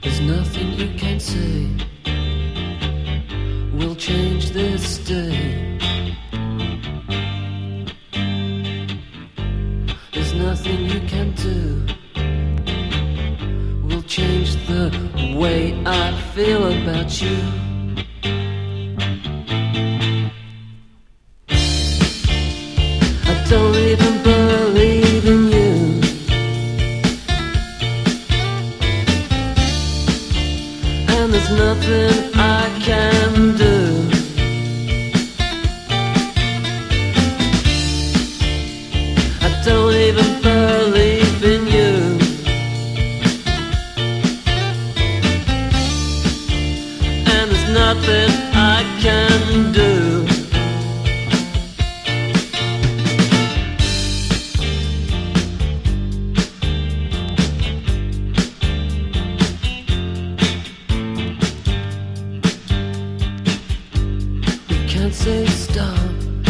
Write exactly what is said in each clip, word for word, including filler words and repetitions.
There's nothing you can say will change this day. There's nothing you can do will change the way I feel about you. I don't even believe in you. And there's nothing I can do. I don't even believe in you. And there's nothing I can do. Can't say stop,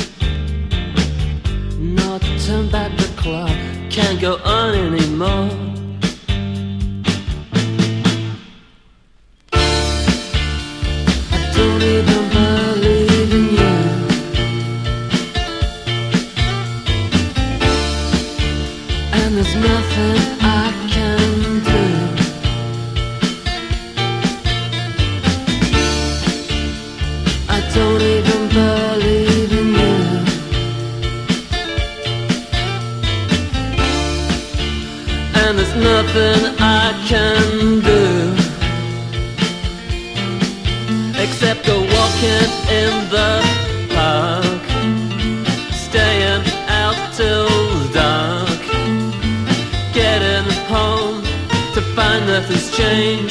not turn back the clock. Can't go on anymore. I don't even believe in you. And there's nothing I can do. I don't even believe in you. And there's nothing I can do except go walking in the park, staying out till dark, getting home to find nothing's changed.